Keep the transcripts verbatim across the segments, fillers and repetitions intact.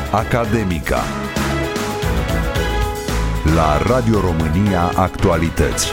Academica la Radio România Actualități.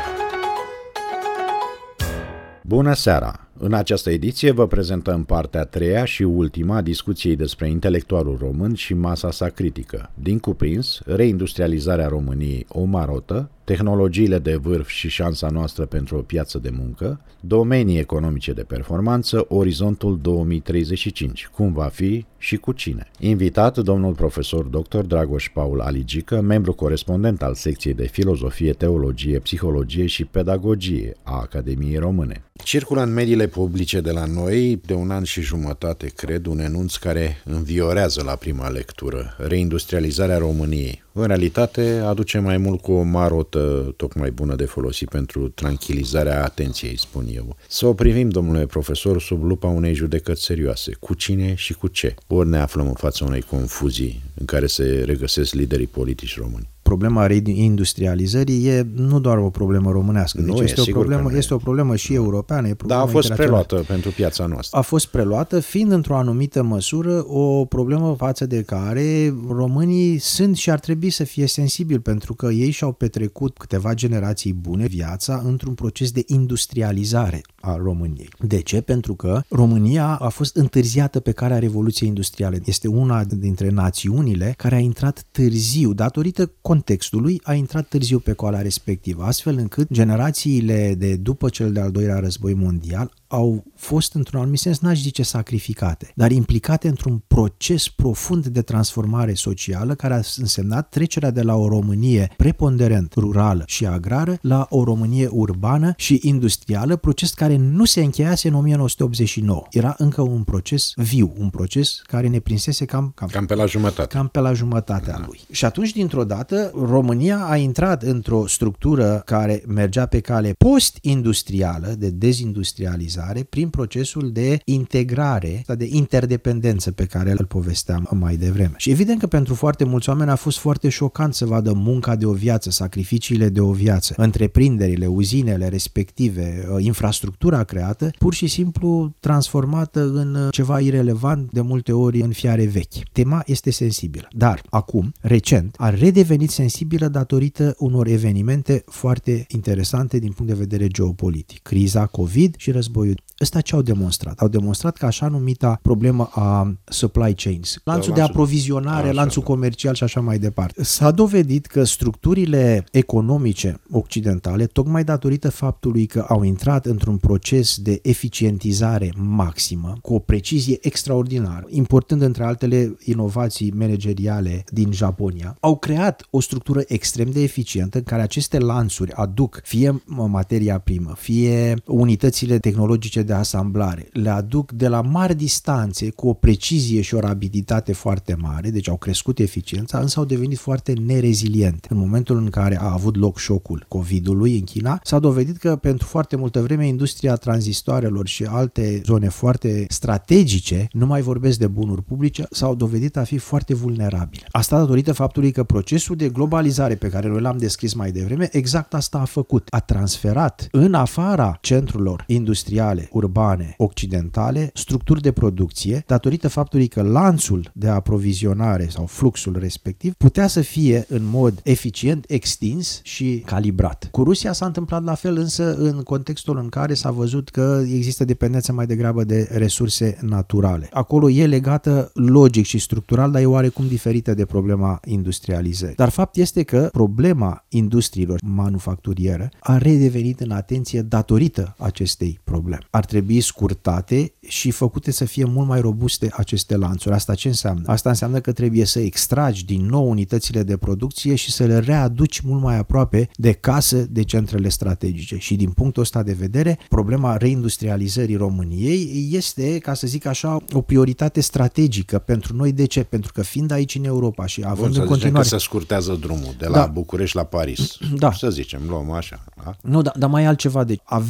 Bună seara! În această ediție vă prezentăm partea a treia și ultima a discuției despre intelectualul român și masa sa critică, din cuprins reindustrializarea României, o marotă, tehnologiile de vârf și șansa noastră pentru o piață de muncă, domenii economice de performanță, orizontul două mii treizeci și cinci, cum va fi și cu cine. Invitat domnul profesor doctor Dragoș Paul Aligică, membru corespondent al secției de filozofie, teologie, psihologie și pedagogie a Academiei Române. Circulă în mediile publice de la noi de un an și jumătate, cred, un enunț care înviorează la prima lectură reindustrializarea României. În realitate aduce mai mult cu o marotă tocmai bună de folosit pentru tranquilizarea atenției, spun eu. Să o privim, domnule profesor, sub lupa unei judecăți serioase. Cu cine și cu ce? Ori ne aflăm în fața unei confuzii în care se regăsesc liderii politici români. Problema reindustrializării e nu doar o problemă românească, deci nu este, e, o problemă, este o problemă și europeană. E da, a fost preluată pentru piața noastră. A fost preluată fiind într-o anumită măsură o problemă față de care românii sunt și ar trebui să fie sensibili, pentru că ei și-au petrecut câteva generații bune viața într-un proces de industrializare a României. De ce? Pentru că România a fost întârziată pe calea Revoluției Industriale. Este una dintre națiunile care a intrat târziu, datorită contextului, a intrat târziu pe calea respectivă, astfel încât generațiile de după cel de-al doilea război mondial au fost, într-un anumit sens, n-aș zice sacrificate, dar implicate într-un proces profund de transformare socială care a însemnat trecerea de la o Românie preponderent rurală și agrară la o Românie urbană și industrială, proces care nu se încheiase în o mie nouă sute optzeci și nouă. Era încă un proces viu, un proces care ne prinsese cam, cam, cam pe la jumătate. Cam pe la jumătatea da. lui. Și atunci, dintr-o dată, România a intrat într-o structură care mergea pe cale post-industrială, de dezindustrializare, prin procesul de integrare, de interdependență pe care îl povesteam mai devreme. Și evident că pentru foarte mulți oameni a fost foarte șocant să vadă munca de o viață, sacrificiile de o viață, întreprinderile, uzinele respective, infrastructura creată, pur și simplu transformată în ceva irelevant, de multe ori în fiare vechi. Tema este sensibilă. Dar acum, recent, a redevenit sensibilă datorită unor evenimente foarte interesante din punct de vedere geopolitic. Criza COVID și războiul. Ăsta ce au demonstrat? Au demonstrat că așa numita problemă a supply chains, lanțul da, de aprovizionare, așa, lanțul comercial și așa mai departe. S-a dovedit că structurile economice occidentale, tocmai datorită faptului că au intrat într-un proces de eficientizare maximă, cu o precizie extraordinară, importând între altele inovații manageriale din Japonia, au creat o structură extrem de eficientă în care aceste lanțuri aduc fie materia primă, fie unitățile tehnologice de asamblare, le aduc de la mari distanțe cu o precizie și o rapidități foarte mare, deci au crescut eficiența, însă au devenit foarte nereziliente. În momentul în care a avut loc șocul COVID-ului în China, s-a dovedit că pentru foarte multă vreme industria tranzistoarelor și alte zone foarte strategice, nu mai vorbesc de bunuri publice, s-au dovedit a fi foarte vulnerabile. Asta datorită faptului că procesul de globalizare pe care noi l-am descris mai devreme, exact asta a făcut. A transferat în afara centrurilor industriale, urbane, occidentale, structuri de producție, datorită faptului că lanțul de aprovizionare sau fluxul respectiv putea să fie în mod eficient, extins și calibrat. Cu Rusia s-a întâmplat la fel, însă în contextul în care s-a văzut că există dependență mai degrabă de resurse naturale. Acolo e legată logic și structural, dar e oarecum diferită de problema industrializării. Dar fapt este că problema industriilor manufacturiere a redevenit în atenție datorită acestei probleme. Ar trebui scurtate și făcute să fie mult mai robuste aceste lanțuri. Asta ce înseamnă? Asta înseamnă că trebuie să extragi din nou unitățile de producție și să le readuci mult mai aproape de casă, de centrele strategice. Și din punctul ăsta de vedere, problema reindustrializării României este, ca să zic așa, o prioritate strategică pentru noi. De ce? Pentru că fiind aici în Europa și având Bun, în continuare... că se scurtează drumul de la da. București la Paris. Da. Să zicem, luăm așa. Da? Nu, dar da, mai altceva. Deci aveam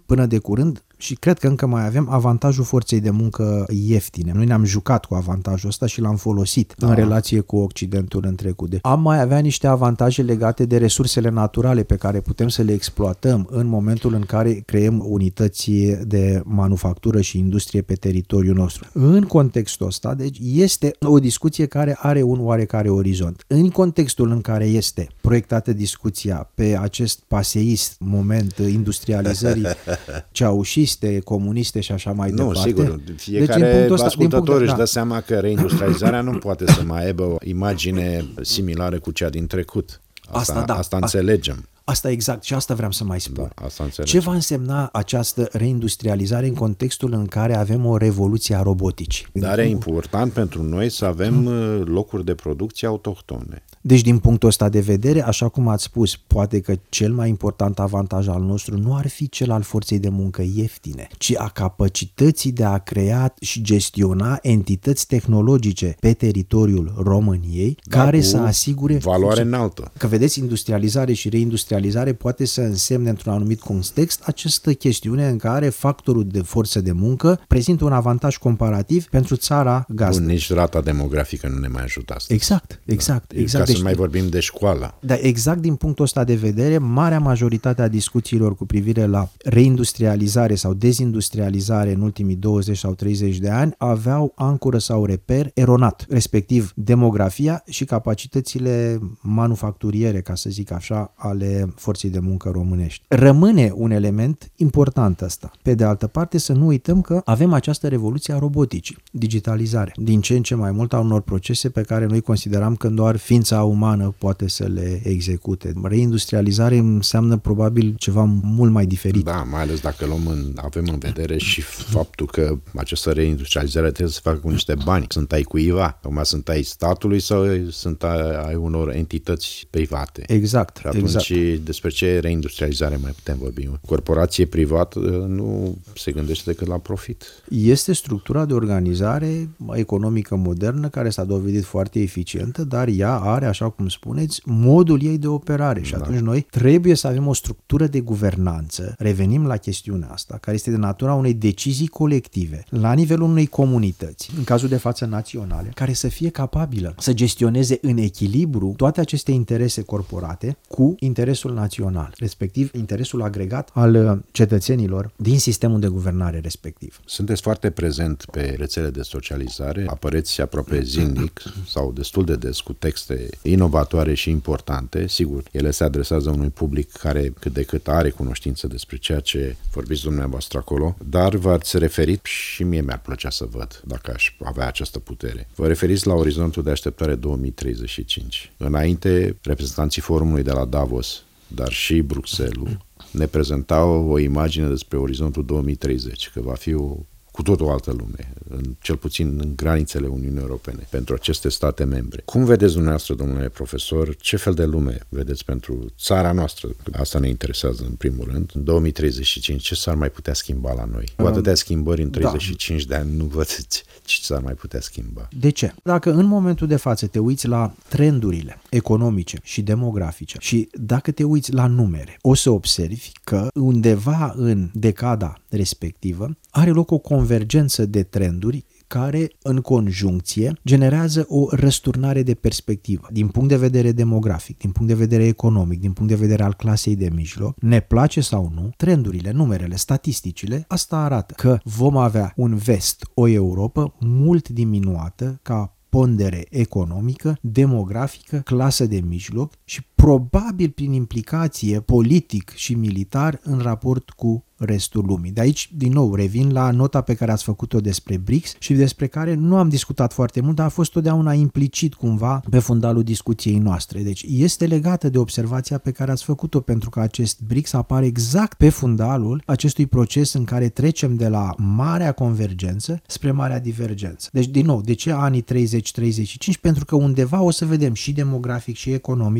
până de curând, și cred că încă mai avem avantajul forței de muncă ieftine. Noi ne-am jucat cu avantajul ăsta și l-am folosit da. în relație cu Occidentul în trecut. Am mai avea niște avantaje legate de resursele naturale pe care putem să le exploatăm în momentul în care creăm unități de manufactură și industrie pe teritoriul nostru. În contextul ăsta, deci, este o discuție care are un oarecare orizont. În contextul în care este proiectată discuția pe acest paseist moment industrializării ceaușiste, comuniste și așa mai nu, departe. Nu, sigur. Fiecare deci, ăsta, ascultător își dă da. seama că reindustrializarea nu poate să mai aibă o imagine similară cu cea din trecut. Asta, asta, da. asta înțelegem. Asta exact și asta vreau să mai spun. Da, asta Ce va însemna această reindustrializare în contextul în care avem o revoluție a roboticii? Dar e important pentru noi să avem locuri de producție autohtone. Deci din punctul ăsta de vedere, așa cum ați spus, poate că cel mai important avantaj al nostru nu ar fi cel al forței de muncă ieftine, ci a capacității de a crea și gestiona entități tehnologice pe teritoriul României, da, care să asigure valoare înaltă. Că vedeți, industrializare și reindustrializare poate să însemne într-un anumit context această chestiune în care factorul de forță de muncă prezintă un avantaj comparativ pentru țara gazdă. Bun, nici rata demografică nu ne mai ajută astăzi. Exact, exact, da. exact. Ca să mai vorbim de școală. Dar exact din punctul ăsta de vedere, marea majoritate a discuțiilor cu privire la reindustrializare sau dezindustrializare în ultimii douăzeci sau treizeci de ani aveau ancoră sau reper eronat, respectiv demografia și capacitățile manufacturiere, ca să zic așa, ale forței de muncă românești. Rămâne un element important ăsta. Pe de altă parte, să nu uităm că avem această revoluție a roboticii, digitalizare, din ce în ce mai mult a unor procese pe care noi consideram că doar ființa umană poate să le execute. Reindustrializare înseamnă probabil ceva mult mai diferit. Da, mai ales dacă luăm în, avem în vedere și faptul că această reindustrializare trebuie să facă cu niște bani. Sunt ai cuiva, acum sunt ai statului sau sunt ai, ai unor entități private. Exact. Și atunci exact. despre ce reindustrializare mai putem vorbi? Corporație privată nu se gândește decât la profit. Este structura de organizare economică modernă care s-a dovedit foarte eficientă, dar ea are, așa cum spuneți, modul ei de operare și da. atunci noi trebuie să avem o structură de guvernanță, revenim la chestiunea asta, care este de natura unei decizii colective, la nivelul unei comunități, în cazul de față naționale, care să fie capabilă să gestioneze în echilibru toate aceste interese corporate cu interesul național, respectiv interesul agregat al cetățenilor din sistemul de guvernare respectiv. Sunteți foarte prezent pe rețele de socializare, apăreți aproape zilnic sau destul de des cu texte inovatoare și importante. Sigur, ele se adresează unui public care cât de cât are cunoștință despre ceea ce vorbiți dumneavoastră acolo, dar v-ați referit și mie mi-ar plăcea să văd dacă aș avea această putere. Vă referiți la orizontul de așteptare două mii treizeci și cinci. Înainte, reprezentanții forumului de la Davos, dar și Bruxelles, ne prezentau o imagine despre orizontul două mii treizeci, că va fi o cu tot o altă lume, în, cel puțin în granițele Uniunii Europene, pentru aceste state membre. Cum vedeți dumneavoastră, domnule profesor, ce fel de lume vedeți pentru țara noastră? Asta ne interesează în primul rând. În două mii treizeci și cinci, ce s-ar mai putea schimba la noi? Cu atâtea schimbări în treizeci și cinci da. de ani, nu vedeți ce s-ar mai putea schimba. De ce? Dacă în momentul de față te uiți la trendurile economice și demografice și dacă te uiți la numere, o să observi că undeva în decada respectivă are loc o convergență de trenduri care, în conjuncție, generează o răsturnare de perspectivă din punct de vedere demografic, din punct de vedere economic, din punct de vedere al clasei de mijloc. Ne place sau nu, trendurile, numerele, statisticile, asta arată că vom avea un vest, o Europă mult diminuată ca pondere economică, demografică, clasă de mijloc și probabil prin implicație politic și militar în raport cu restul lumii. De aici, din nou, revin la nota pe care ați făcut-o despre B R I C S și despre care nu am discutat foarte mult, dar a fost totdeauna implicit cumva pe fundalul discuției noastre. Deci este legată de observația pe care ați făcut-o, pentru că acest B R I C S apare exact pe fundalul acestui proces în care trecem de la marea convergență spre marea divergență. Deci, din nou, de ce anii treizeci treizeci și cinci? Pentru că undeva o să vedem și demografic, și economic, și instituțional,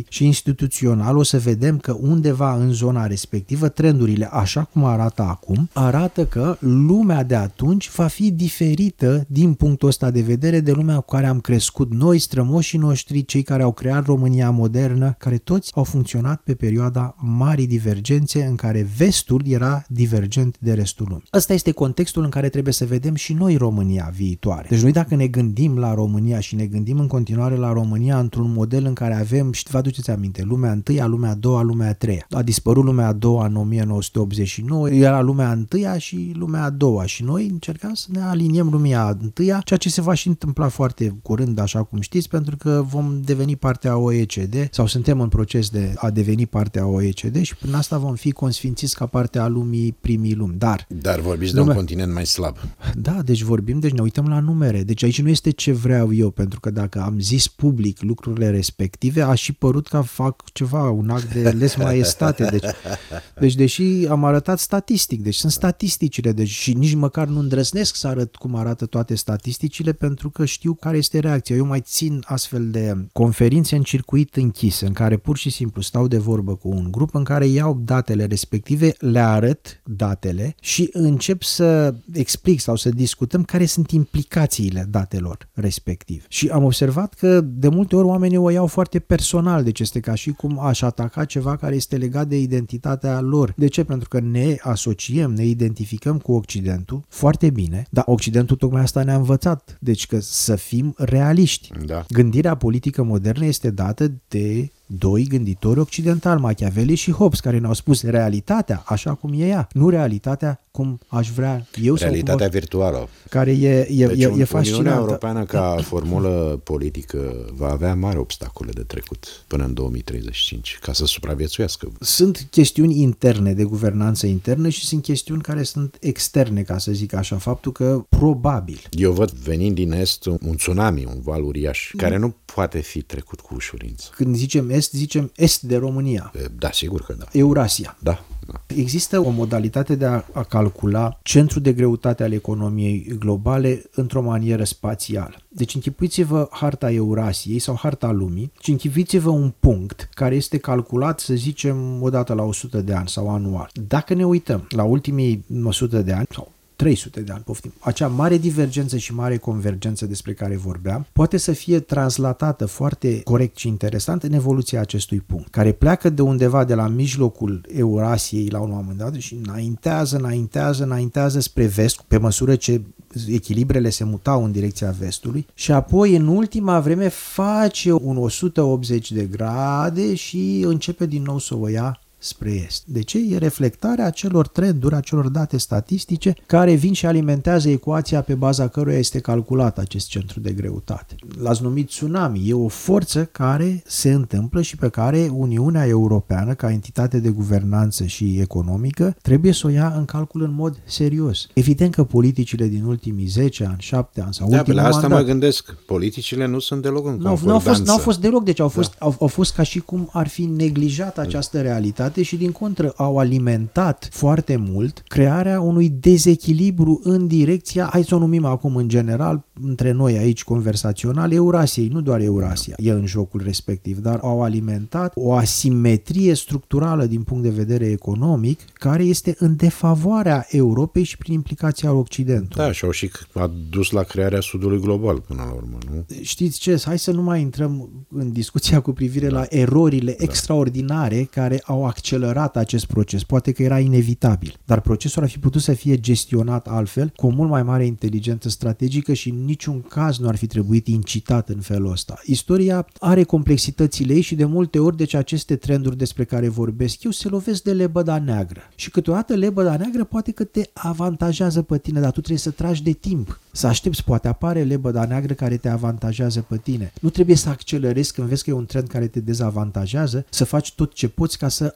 instituțional o să vedem că undeva în zona respectivă trendurile, așa cum arată acum, arată că lumea de atunci va fi diferită din punctul ăsta de vedere de lumea cu care am crescut noi, strămoșii noștri, cei care au creat România modernă, care toți au funcționat pe perioada marii divergențe în care vestul era divergent de restul lumii. Ăsta este contextul în care trebuie să vedem și noi România viitoare. Deci noi dacă ne gândim la România și ne gândim în continuare la România într-un model în care avem, și vă aduceți aminte, lumea întâia, lumea a doua, lumea a treia. A dispărut lumea a doua în o mie nouă sute optzeci și nouă, era lumea întâia și lumea a doua și noi încercăm să ne aliniem lumea întâia, ceea ce se va și întâmpla foarte curând, așa cum știți, pentru că vom deveni partea O E C D sau suntem în proces de a deveni partea O E C D și prin asta vom fi consfințiți ca parte a lumii primii lumi. Dar, Dar vorbiți lumea... de un continent mai slab. Da, deci vorbim, deci ne uităm la numere. Deci aici nu este ce vreau eu, pentru că dacă am zis public lucrurile respective, a și părut că fac ceva, un act de les maestate. Deci, deci deși am arătat statistic, deci sunt statisticile, deci și nici măcar nu îndrăznesc să arăt cum arată toate statisticile, pentru că știu care este reacția. Eu mai țin astfel de conferințe în circuit închis, în care pur și simplu stau de vorbă cu un grup, în care iau datele respective, le arăt datele și încep să explic sau să discutăm care sunt implicațiile datelor respective. Și am observat că de multe ori oamenii o iau foarte personal, deci este ca și cum aș ataca ceva care este legat de identitatea lor. De ce? Pentru că ne asociem, ne identificăm cu Occidentul foarte bine, dar Occidentul tocmai asta ne-a învățat, deci că să fim realiști. Da. Gândirea politică modernă este dată de doi gânditori occidentali, Machiavelli și Hobbes, care ne-au spus realitatea așa cum e ea, nu realitatea cum aș vrea eu. Realitatea sau cum virtuală. Care e, e, deci e, un, e fascinantă. Uniunea Europeană ca formulă politică va avea mari obstacole de trecut până în două mii treizeci și cinci ca să supraviețuiască. Sunt chestiuni interne de guvernanță internă și sunt chestiuni care sunt externe, ca să zic așa, faptul că probabil. Eu văd venind din Est un tsunami, un val uriaș, mm. care nu poate fi trecut cu ușurință. Când zicem Est, zicem Est de România. Da, sigur că da. Eurasia. Da. Da. Există o modalitate de a, a calcula centrul de greutate al economiei globale într-o manieră spațială. Deci închipuiți-vă harta Eurasiei sau harta lumii și închipuiți-vă un punct care este calculat, să zicem, odată la o sută de ani sau anual. Dacă ne uităm la ultimii o sută de ani sau trei sute de ani, poftim. Acea mare divergență și mare convergență despre care vorbeam poate să fie translatată foarte corect și interesant în evoluția acestui punct, care pleacă de undeva de la mijlocul Eurasiei la un moment dat și înaintează, înaintează, înaintează spre vest, pe măsură ce echilibrele se mutau în direcția vestului și apoi în ultima vreme face un o sută optzeci de grade și începe din nou să o ia spre est. De ce? E reflectarea acelor trenduri, acelor date statistice care vin și alimentează ecuația pe baza căruia este calculat acest centru de greutate. L-ați numit tsunami. E o forță care se întâmplă și pe care Uniunea Europeană, ca entitate de guvernanță și economică, trebuie să o ia în calcul în mod serios. Evident că politicile din ultimii zece ani, șapte ani sau da, ultimul la asta mandat, mă gândesc. Politicile nu sunt deloc în concordanță. N-au fost, n-au fost deloc, deci au fost, da. au, au fost ca și cum ar fi neglijat această realitate și din contră au alimentat foarte mult crearea unui dezechilibru în direcția, hai să o numim acum în general, între noi aici conversațional, Eurasiei, nu doar Eurasia e în jocul respectiv, dar au alimentat o asimetrie structurală din punct de vedere economic care este în defavoarea Europei și prin implicația Occidentului. Da, și au și adus la crearea Sudului global până la urmă, nu? Știți ce? Hai să nu mai intrăm în discuția cu privire da. la erorile da. extraordinare care au accelerat acest proces. Poate că era inevitabil, dar procesul ar fi putut să fie gestionat altfel, cu o mult mai mare inteligență strategică și în niciun caz nu ar fi trebuit incitat în felul ăsta. Istoria are complexitățile ei și de multe ori, deci aceste trenduri despre care vorbesc eu se lovesc de lebăda neagră. Și câteodată lebăda neagră poate că te avantajează pe tine, dar tu trebuie să tragi de timp. Să aștepți, poate apare lebăda neagră care te avantajează pe tine. Nu trebuie să accelerezi când vezi că e un trend care te dezavantajează, să faci tot ce poți ca să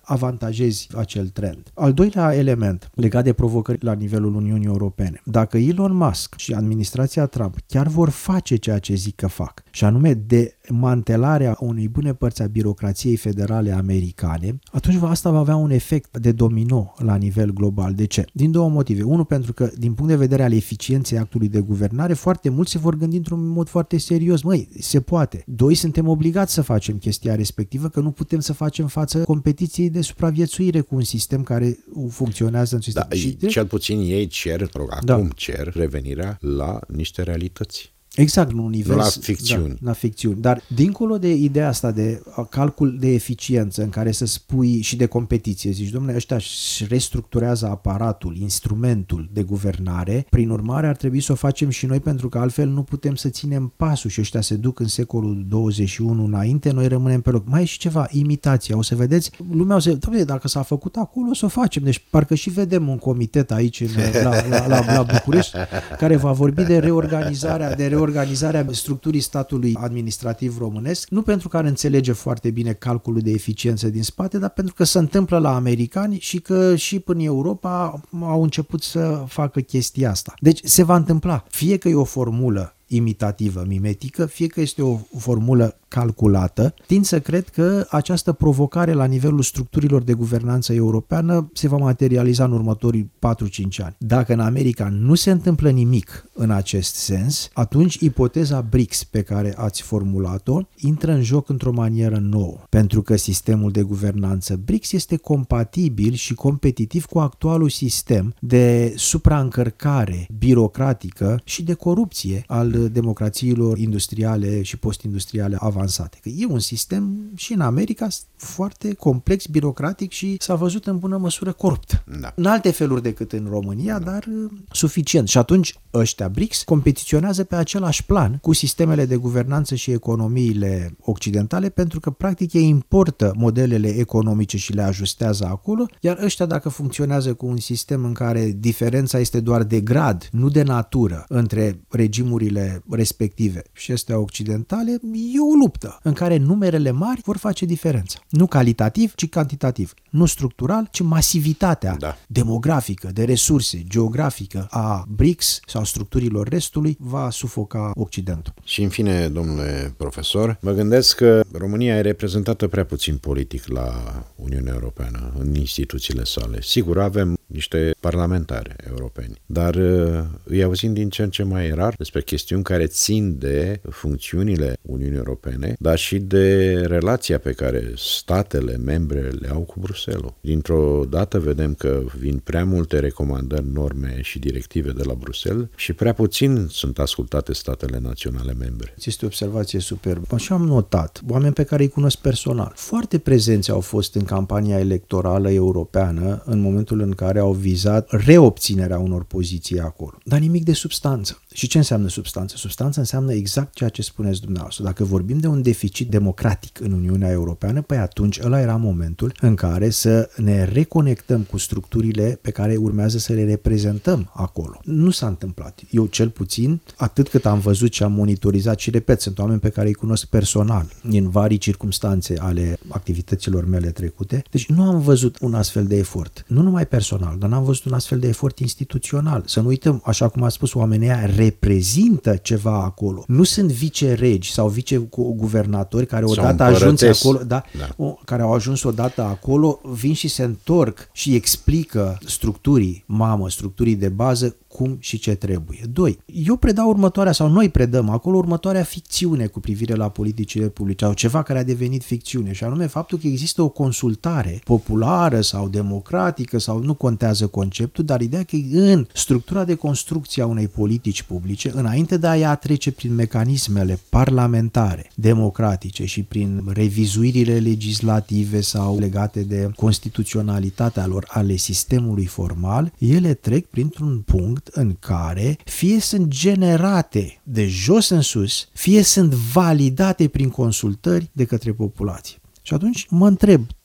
avantajezi acel trend. Al doilea element legat de provocări la nivelul Uniunii Europene. Dacă Elon Musk și administrația Trump chiar vor face ceea ce zic că fac, și anume demantelarea unei bune părți a birocrației federale americane, atunci asta va avea un efect de domino la nivel global. De ce? Din două motive. Unul, pentru că din punct de vedere al eficienței actului de guvernare, foarte mulți se vor gândi într-un mod foarte serios. Măi, se poate. Doi, suntem obligați să facem chestia respectivă, că nu putem să facem față competiției de supraviețuire cu un sistem care funcționează în sistem. Da, și de... Cel puțin ei cer, acum da. cer revenirea la niște realități. Exact, un univers, la ficțiuni. Da, la ficțiuni. Dar dincolo de ideea asta de calcul de eficiență în care să spui și de competiție, zici, domnule, ăștia își restructurează aparatul, instrumentul de guvernare, prin urmare ar trebui să o facem și noi, pentru că altfel nu putem să ținem pasul și ăștia se duc în secolul douăzeci și unu înainte, noi rămânem pe loc. Mai e și ceva, imitația, o să vedeți, lumea o să, domnule, dacă s-a făcut acolo, o să o facem. Deci parcă și vedem un comitet aici în, la, la, la, la București care va vorbi de reorganizarea, de organizarea structurii statului administrativ românesc, nu pentru că ar înțelege foarte bine calculul de eficiență din spate, dar pentru că se întâmplă la americani și că și până în Europa au început să facă chestia asta. Deci se va întâmpla. Fie că e o formulă imitativă, mimetică, fie că este o formulă calculată, tind să cred că această provocare la nivelul structurilor de guvernanță europeană se va materializa în următorii patru-cinci ani. Dacă în America nu se întâmplă nimic în acest sens, atunci ipoteza B R I C S pe care ați formulat-o intră în joc într-o manieră nouă, pentru că sistemul de guvernanță B R I C S este compatibil și competitiv cu actualul sistem de supraîncărcare birocratică și de corupție al democrațiilor industriale și postindustriale avansate. Că e un sistem și în America foarte complex, birocratic și s-a văzut în bună măsură corupt. Da. În alte feluri decât în România, da. dar suficient. Și atunci ăștia B R I C S competiționează pe același plan cu sistemele de guvernanță și economiile occidentale, pentru că practic ei importă modelele economice și le ajustează acolo, iar ăștia, dacă funcționează cu un sistem în care diferența este doar de grad, nu de natură, între regimurile respective și astea occidentale, e o luptă în care numerele mari vor face diferența. Nu calitativ, ci cantitativ. Nu structural, ci masivitatea da. demografică, de resurse, geografică a B R I C S sau structurilor restului va sufoca Occidentul. Și în fine, domnule profesor, mă gândesc că România e reprezentată prea puțin politic la Uniunea Europeană, în instituțiile sale. Sigur, avem niște parlamentari europeni, dar îi auzim din ce în ce mai rar despre chestiuni care țin de funcțiunile Uniunii Europene, dar și de relația pe care statele membre le au cu Bruxelles. Dintr-o dată vedem că vin prea multe recomandări, norme și directive de la Bruxelles și prea puțin sunt ascultate statele naționale membre. Este o observație superbă. Așa am notat. Oameni pe care îi cunosc personal. Foarte prezenți au fost în campania electorală europeană în momentul în care au vizat reobținerea unor poziții acolo. Dar nimic de substanță. Și ce înseamnă substanță? Substanță înseamnă exact ceea ce spuneți dumneavoastră. Dacă vorbim de un deficit democratic în Uniunea Europeană, păi atunci ăla era momentul în care să ne reconectăm cu structurile pe care urmează să le reprezentăm acolo. Nu s-a întâmplat. Eu cel puțin, atât cât am văzut și am monitorizat și repet, sunt oameni pe care îi cunosc personal în varii circumstanțe ale activităților mele trecute. Deci nu am văzut un astfel de efort. Nu numai personal, dar n-am văzut un astfel de efort instituțional. Să nu uităm, așa cum a spus, oamenii aia reprezintă ceva acolo. Nu sunt viceregi sau viceguvernatori care odată ajunse acolo, da, da. O, care au ajuns odată acolo, vin și se întorc și explică structurii mamă, structurii de bază, cum și ce trebuie. Doi, eu predau următoarea, sau noi predăm acolo următoarea ficțiune cu privire la politicile publice, sau ceva care a devenit ficțiune, și anume faptul că există o consultare populară sau democratică, sau nu contează conceptul, dar ideea că în structura de construcție a unei politici publice, înainte de a ea trece prin mecanismele parlamentare, democratice și prin revizuirile legislative sau legate de constituționalitatea lor ale sistemului formal, ele trec printr-un punct în care fie sunt generate de jos în sus, fie sunt validate prin consultări de către populație. Și atunci mă întreb,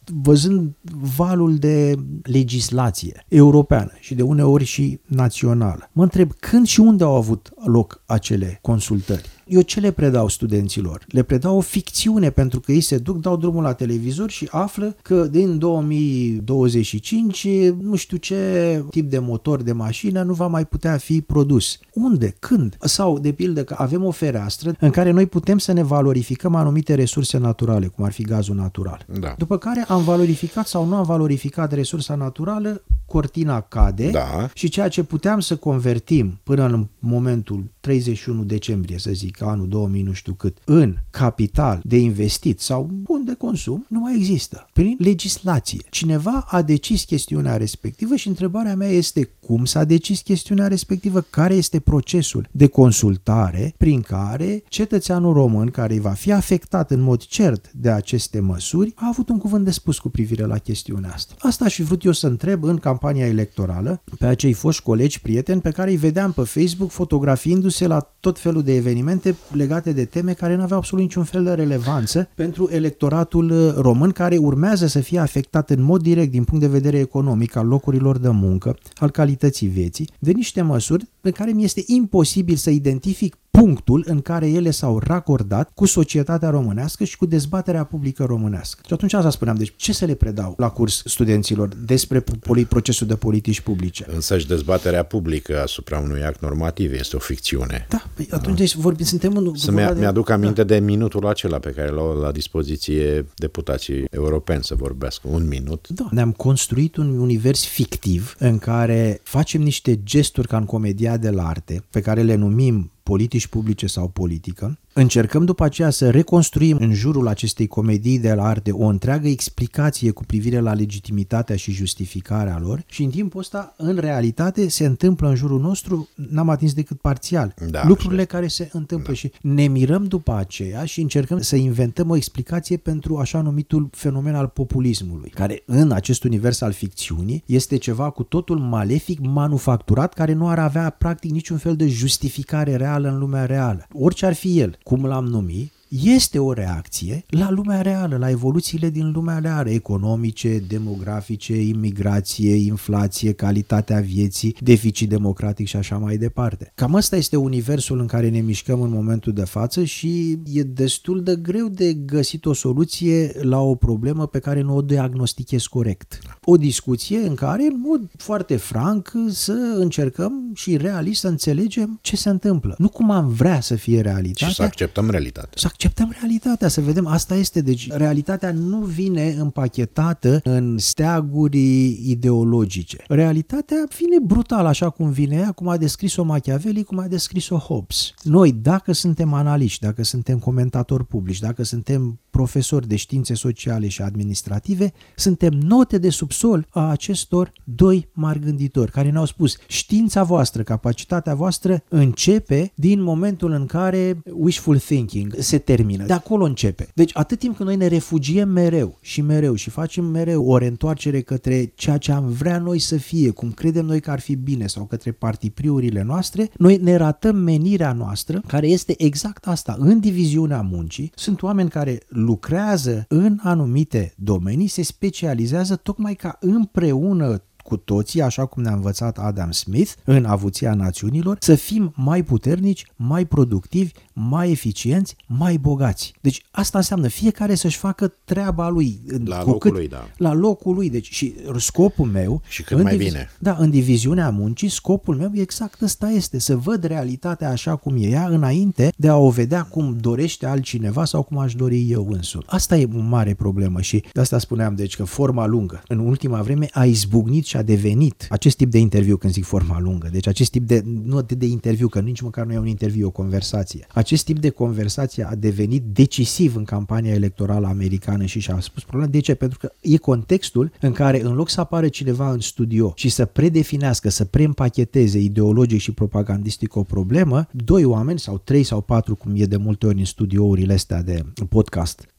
văzând valul de legislație europeană și de uneori și națională, mă întreb când și unde au avut loc acele consultări. Eu ce le predau studenților? Le predau o ficțiune, pentru că ei se duc, dau drumul la televizor și află că din două mii douăzeci și cinci nu știu ce tip de motor de mașină nu va mai putea fi produs. Unde? Când? Sau, de pildă, că avem o fereastră în care noi putem să ne valorificăm anumite resurse naturale, cum ar fi gazul natural. Da. După care am valorificat sau nu am valorificat resursa naturală, cortina cade, da. Și ceea ce puteam să convertim până în momentul treizeci și unu decembrie, să zic, anul două mii nu știu cât, în capital de investit sau bun de consum, nu mai există. Prin legislație. Cineva a decis chestiunea respectivă și întrebarea mea este cum s-a decis chestiunea respectivă, care este procesul de consultare prin care cetățeanul român, care îi va fi afectat în mod cert de aceste măsuri, a avut un cuvânt de spus cu privire la chestiunea asta. Asta aș fi vrut eu să întreb în campania electorală pe acei foști colegi, prieteni, pe care îi vedeam pe Facebook fotografiindu-se la tot felul de evenimente legate de teme care nu aveau absolut niciun fel de relevanță pentru electoratul român, care urmează să fie afectat în mod direct din punct de vedere economic, al locurilor de muncă, al calității vieții, de niște măsuri pe care mi este imposibil să identific punctul în care ele s-au racordat cu societatea românească și cu dezbaterea publică românească. Și atunci asta spuneam, deci ce să le predau la curs studenților despre procesul de politici publice? Însăși dezbaterea publică asupra unui act normativ este o ficțiune. Da, păi atunci deci vorbim, suntem în... Să mi- mi-aduc aminte da. de minutul acela pe care l-au la dispoziție deputații europeni să vorbească. Un minut. Da, ne-am construit un univers fictiv în care facem niște gesturi ca în comedia dell'arte, pe care le numim politici publice sau politică. Încercăm după aceea să reconstruim în jurul acestei comedii de la arte o întreagă explicație cu privire la legitimitatea și justificarea lor și în timpul ăsta, în realitate, se întâmplă în jurul nostru, n-am atins decât parțial, da, lucrurile așa. care se întâmplă da. și ne mirăm după aceea și încercăm să inventăm o explicație pentru așa numitul fenomen al populismului, care în acest univers al ficțiunii este ceva cu totul malefic, manufacturat, care nu ar avea practic niciun fel de justificare reală în lumea reală. Orice ar fi el, cum l-am numit, este o reacție la lumea reală, la evoluțiile din lumea reală, economice, demografice, imigrație, inflație, calitatea vieții, deficit democratic și așa mai departe. Cam ăsta este universul în care ne mișcăm în momentul de față și e destul de greu de găsit o soluție la o problemă pe care nu o diagnostichez corect. O discuție în care, în mod foarte franc, să încercăm și realist să înțelegem ce se întâmplă. Nu cum am vrea să fie realitatea. Și să acceptăm realitatea. Să acceptăm realitatea, să vedem, asta este. Deci realitatea nu vine împachetată în steaguri ideologice. Realitatea vine brutal, așa cum vine ea, cum a descris-o Machiavelli, cum a descris-o Hobbes. Noi, dacă suntem analiști, dacă suntem comentatori publici, dacă suntem profesori de științe sociale și administrative, suntem note de subsol a acestor doi mari gânditori care ne-au spus: știința voastră, capacitatea voastră începe din momentul în care wishful thinking se termină. De acolo începe. Deci atât timp când noi ne refugiem mereu și mereu și facem mereu o reîntoarcere către ceea ce am vrea noi să fie, cum credem noi că ar fi bine, sau către partipriurile noastre, noi ne ratăm menirea noastră, care este exact asta. În diviziunea muncii sunt oameni care lucrează în anumite domenii, se specializează tocmai ca împreună cu toții, așa cum ne-a învățat Adam Smith în Avuția Națiunilor, să fim mai puternici, mai productivi, mai eficienți, mai bogați. Deci asta înseamnă fiecare să-și facă treaba lui. La cu locul cât, lui, da. La locul lui. Deci și scopul meu... Și cât mai divizi- bine. Da, în diviziunea muncii, scopul meu exact ăsta este, să văd realitatea așa cum e ea, înainte de a o vedea cum dorește altcineva sau cum aș dori eu însuși. Asta e o mare problemă și de asta spuneam, deci, că forma lungă în ultima vreme a izbucnit și a devenit acest tip de interviu, când zic forma lungă, deci acest tip de, nu atât de interviu, că nici măcar nu e un interviu, e o conversație. Acest tip de conversație a devenit decisiv în campania electorală americană și și-a spus problema. De ce? Pentru că e contextul în care, în loc să apară cineva în studio și să predefinească, să preîmpacheteze ideologic și propagandistic o problemă, doi oameni sau trei sau patru, cum e de multe ori în studiourile astea de podcast,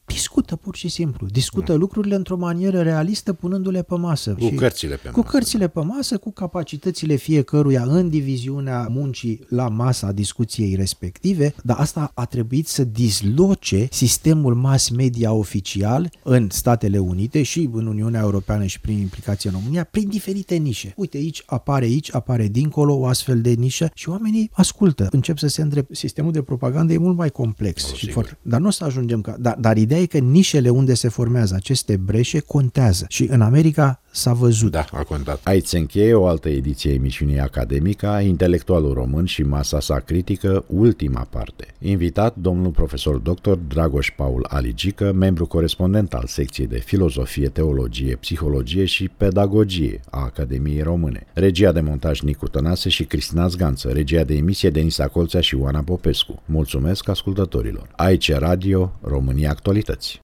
Discută pur și simplu. Discută da. lucrurile într-o manieră realistă, punându-le pe masă. Cu și cărțile pe cu masă. cărțile pe masă, cu capacitățile fiecăruia în diviziunea muncii la masa discuției respective, dar asta a trebuit să disloce sistemul mass media oficial în Statele Unite și în Uniunea Europeană și prin implicație în România, prin diferite nișe. Uite, aici apare aici, apare dincolo o astfel de nișă și oamenii ascultă, încep să se îndrepte. Sistemul de propagandă e mult mai complex. O, și foarte, dar nu o să ajungem ca... Dar, dar ideea e că nișele unde se formează aceste breșe contează. Și în America s-a văzut. Da, a contat. Aici se încheie o altă ediție a emisiunii Academica, Intelectualul Român și masa sa critică, ultima parte. Invitat domnul profesor doctor Dragoș Paul Aligică, membru corespondent al secției de Filozofie, Teologie, Psihologie și Pedagogie a Academiei Române. Regia de montaj Nicu Tănase și Cristina Zganță, regia de emisie Denisa Colțea și Oana Popescu. Mulțumesc ascultătorilor. Aici Radio, România Actualități.